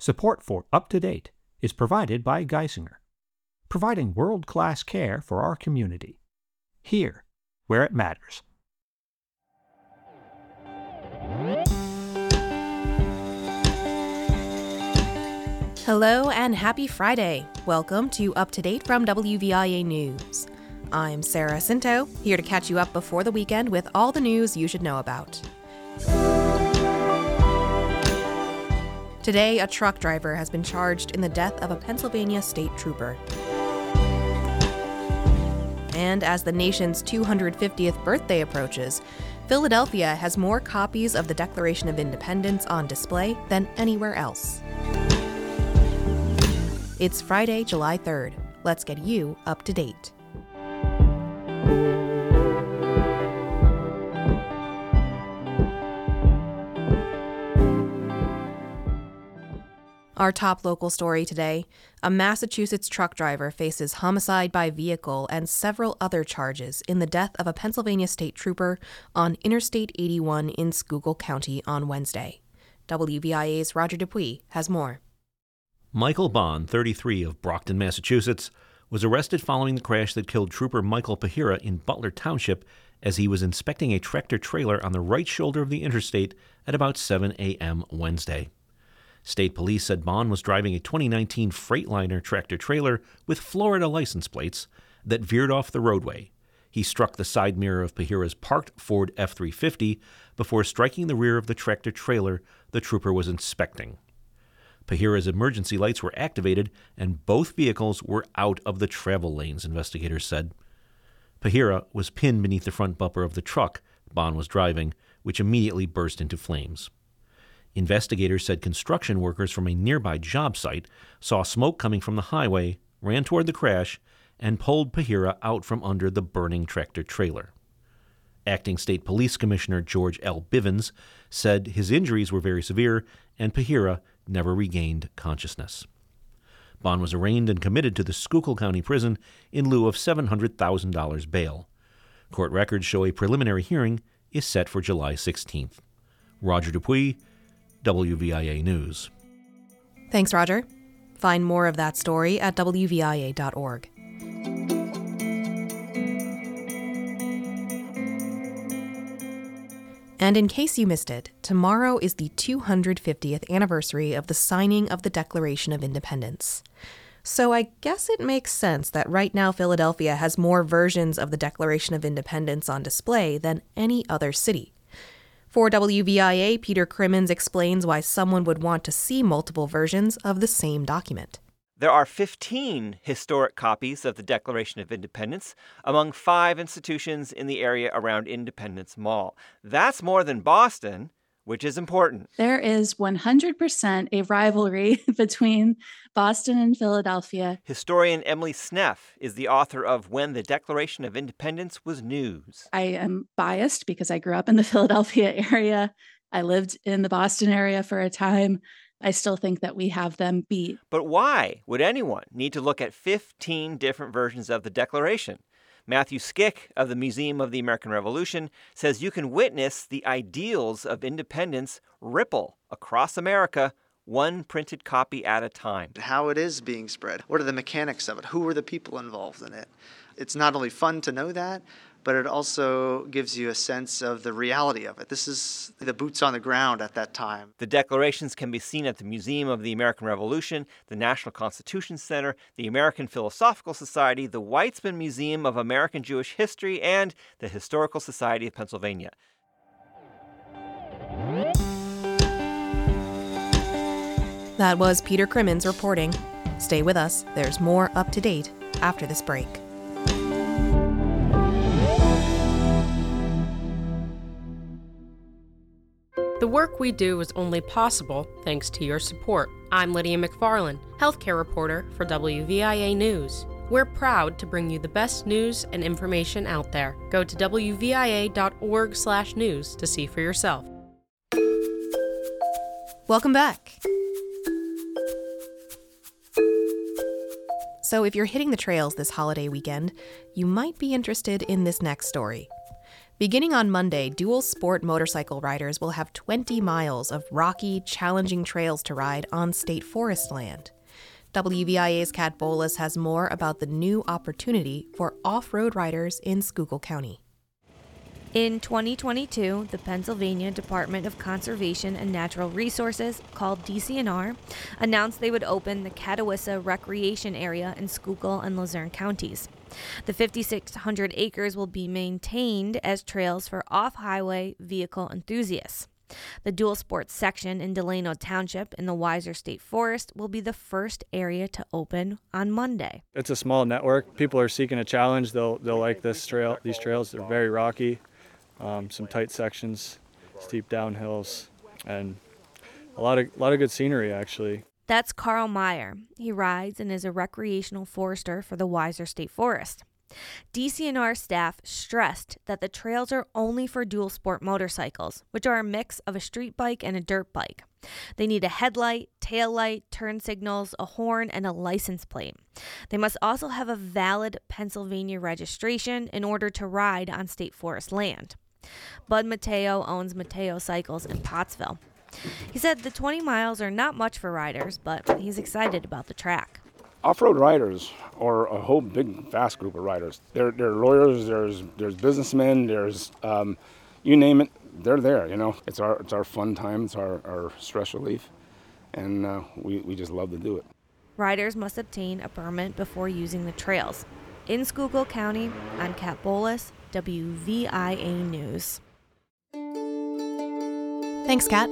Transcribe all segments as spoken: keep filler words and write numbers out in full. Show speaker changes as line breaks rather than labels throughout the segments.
Support for Up to Date is provided by Geisinger, providing world-class care for our community, here where it matters.
Hello and happy Friday. Welcome to Up to Date from W V I A News. I'm Sarah Cinto, here to catch you up before the weekend with all the news you should know about. Today, a truck driver has been charged in the death of a Pennsylvania state trooper. And as the nation's two hundred fiftieth birthday approaches, Philadelphia has more copies of the Declaration of Independence on display than anywhere else. It's Friday, July third. Let's get you up to date. Our top local story today, a Massachusetts truck driver faces homicide by vehicle and several other charges in the death of a Pennsylvania state trooper on Interstate eighty-one in Schuylkill County on Wednesday. W V I A's Roger Dupuis has more.
Michael Bond, thirty-three, of Brockton, Massachusetts, was arrested following the crash that killed Trooper Michael Pahira in Butler Township as he was inspecting a tractor-trailer on the right shoulder of the interstate at about seven a.m. Wednesday. State police said Bond was driving a twenty nineteen Freightliner tractor-trailer with Florida license plates that veered off the roadway. He struck the side mirror of Pahira's parked Ford F three fifty before striking the rear of the tractor-trailer the trooper was inspecting. Pahira's emergency lights were activated and both vehicles were out of the travel lanes, investigators said. Pahira was pinned beneath the front bumper of the truck Bond was driving, which immediately burst into flames. Investigators said construction workers from a nearby job site saw smoke coming from the highway, ran toward the crash, and pulled Pahira out from under the burning tractor-trailer. Acting State Police Commissioner George L. Bivens said his injuries were very severe and Pahira never regained consciousness. Bond was arraigned and committed to the Schuylkill County Prison in lieu of seven hundred thousand dollars bail. Court records show a preliminary hearing is set for July sixteenth. Roger Dupuis, W V I A News.
Thanks, Roger. Find more of that story at W V I A dot org. And in case you missed it, tomorrow is the two hundred fiftieth anniversary of the signing of the Declaration of Independence. So I guess it makes sense that right now Philadelphia has more versions of the Declaration of Independence on display than any other city. For W V I A, Peter Crimmins explains why someone would want to see multiple versions of the same document.
There are fifteen historic copies of the Declaration of Independence among five institutions in the area around Independence Mall. That's more than Boston, which is important.
There is one hundred percent a rivalry between Boston and Philadelphia.
Historian Emily Sneff is the author of When the Declaration of Independence Was News.
I am biased because I grew up in the Philadelphia area. I lived in the Boston area for a time. I still think that we have them beat.
But why would anyone need to look at fifteen different versions of the Declaration? Matthew Skick of the Museum of the American Revolution says you can witness the ideals of independence ripple across America, one printed copy at a time.
How it is being spread. What are the mechanics of it? Who are the people involved in it? It's not only fun to know that, but it also gives you a sense of the reality of it. This is the boots on the ground at that time.
The declarations can be seen at the Museum of the American Revolution, the National Constitution Center, the American Philosophical Society, the Weitzman Museum of American Jewish History, and the Historical Society of Pennsylvania.
That was Peter Crimmins reporting. Stay with us. There's more Up to Date after this break.
The work we do is only possible thanks to your support. I'm Lydia McFarlane, healthcare reporter for W V I A News. We're proud to bring you the best news and information out there. Go to W V I A dot org slash news to see for yourself.
Welcome back. So if you're hitting the trails this holiday weekend, you might be interested in this next story. Beginning on Monday, dual sport motorcycle riders will have twenty miles of rocky, challenging trails to ride on state forest land. W V I A's Kat Bolas has more about the new opportunity for off-road riders in Schuylkill County.
In twenty twenty-two, the Pennsylvania Department of Conservation and Natural Resources, called D C N R, announced they would open the Catawissa Recreation Area in Schuylkill and Luzerne counties. The five thousand six hundred acres will be maintained as trails for off-highway vehicle enthusiasts. The dual sports section in Delano Township in the Weiser State Forest will be the first area to open on Monday.
It's a small network. People are seeking a challenge. They'll they'll like this trail. These trails, they're very rocky, um, some tight sections, steep downhills, and a lot of a lot of good scenery actually.
That's Carl Meyer. He rides and is a recreational forester for the Weiser State Forest. D C N R staff stressed that the trails are only for dual sport motorcycles, which are a mix of a street bike and a dirt bike. They need a headlight, tail light, turn signals, a horn, and a license plate. They must also have a valid Pennsylvania registration in order to ride on state forest land. Bud Mateo owns Mateo Cycles in Pottsville. He said the twenty miles are not much for riders, but he's excited about the track.
Off-road riders are a whole big, vast group of riders. There, there are lawyers, there's there's businessmen, there's um, you name it, they're there. You know, it's our it's our fun time, it's our, our stress relief, and uh, we we just love to do it.
Riders must obtain a permit before using the trails. In Schuylkill County, I'm Kat Bolas, W V I A News.
Thanks, Kat.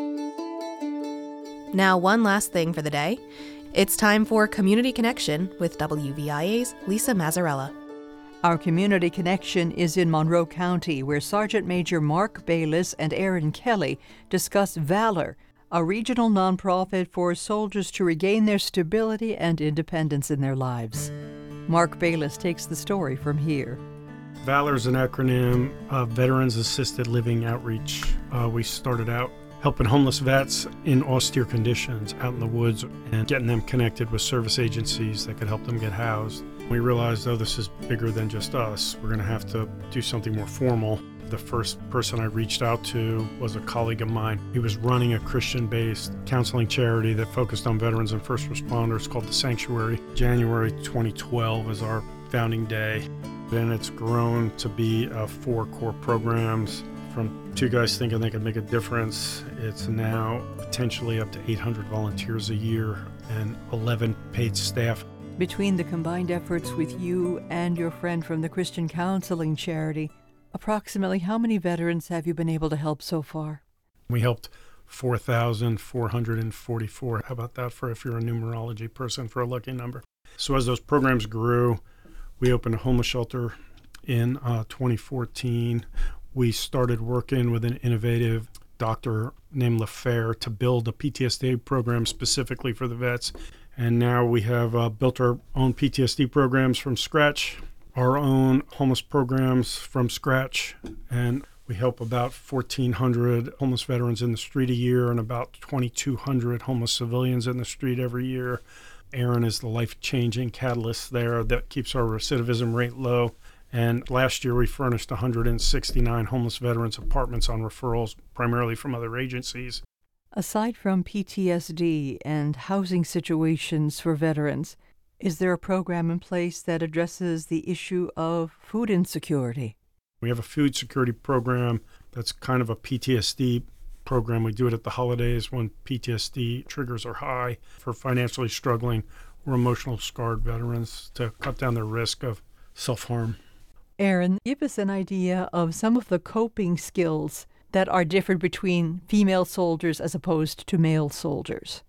Now, one last thing for the day. It's time for Community Connection with W V I A's Lisa Mazzarella.
Our Community Connection is in Monroe County, where Sergeant Major Mark Bayless and Aaron Kelly discuss Valor, a regional nonprofit for soldiers to regain their stability and independence in their lives. Mark Bayless takes the story from here.
Valor is an acronym of Veterans Assisted Living Outreach. Uh, we started out helping homeless vets in austere conditions out in the woods and getting them connected with service agencies that could help them get housed. We realized, oh, this is bigger than just us. We're going to have to do something more formal. The first person I reached out to was a colleague of mine. He was running a Christian-based counseling charity that focused on veterans and first responders called The Sanctuary. January twenty twelve is our founding day. Then it's grown to be uh, four core programs. From two guys thinking they could make a difference, it's now potentially up to eight hundred volunteers a year and eleven paid staff.
Between the combined efforts with you and your friend from the Christian Counseling Charity, approximately how many veterans have you been able to help so far?
We helped four thousand four hundred forty-four. How about that for if you're a numerology person, for a lucky number? So as those programs grew, we opened a homeless shelter in uh, twenty fourteen. We started working with an innovative doctor named LaFair to build a P T S D program specifically for the vets. And now we have uh, built our own P T S D programs from scratch, our own homeless programs from scratch, and we help about fourteen hundred homeless veterans in the street a year and about twenty-two hundred homeless civilians in the street every year. Aaron is the life-changing catalyst there that keeps our recidivism rate low. And last year we furnished one hundred sixty-nine homeless veterans apartments on referrals, primarily from other agencies.
Aside from P T S D and housing situations for veterans, is there a program in place that addresses the issue of food insecurity?
We have a food security program that's kind of a P T S D program. We do it at the holidays when P T S D triggers are high for financially struggling or emotional scarred veterans to cut down their risk of self-harm.
Aaron, give us an idea of some of the coping skills that are different between female soldiers as opposed to male soldiers.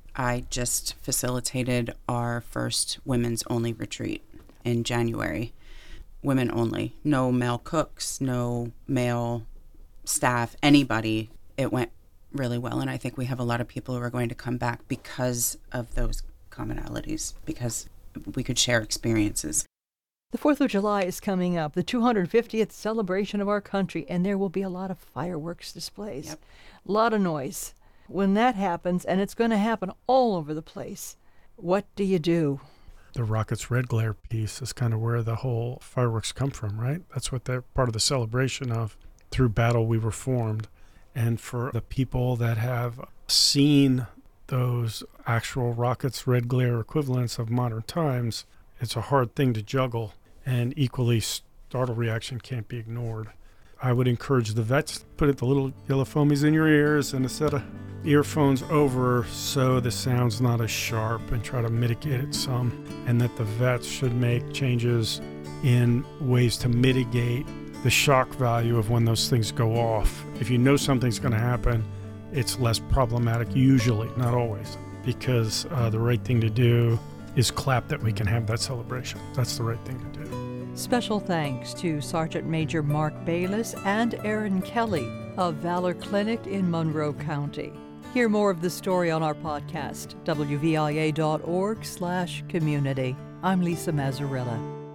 I just facilitated our first women's only retreat in January. Women only. No male cooks, no male staff, anybody. It went really well, and I think we have a lot of people who are going to come back because of those commonalities, because we could share experiences.
The fourth of July is coming up, the two hundred fiftieth celebration of our country, and there will be a lot of fireworks displays,
Yep.
a lot of noise. When that happens, and it's going to happen all over the place, what do you do?
The rocket's red glare piece is kind of where the whole fireworks come from, right? That's what they're part of the celebration of. Through battle, we were formed. And for the people that have seen those actual rockets' red glare equivalents of modern times, it's a hard thing to juggle, and equally startle reaction can't be ignored. I would encourage the vets to put the little yellow foamies in your ears and a set of earphones over so the sound's not as sharp, and try to mitigate it some, and that the vets should make changes in ways to mitigate the shock value of when those things go off. If you know something's going to happen, it's less problematic usually, not always, because uh, the right thing to do is clap that we can have that celebration. That's the right thing to do.
Special thanks to Sergeant Major Mark Bayless and Aaron Kelly of Valor Clinic in Monroe County. Hear more of the story on our podcast, W V I A dot org slash community. I'm Lisa Mazzarella.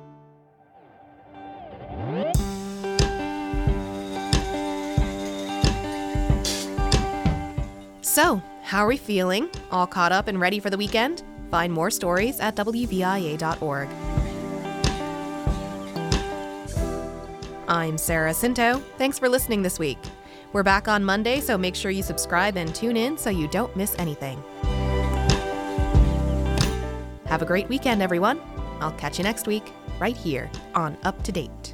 So, how are we feeling? All caught up and ready for the weekend? Find more stories at W V I A dot org. I'm Sarah Cinto. Thanks for listening this week. We're back on Monday, so make sure you subscribe and tune in so you don't miss anything. Have a great weekend, everyone. I'll catch you next week, right here on Up to Date.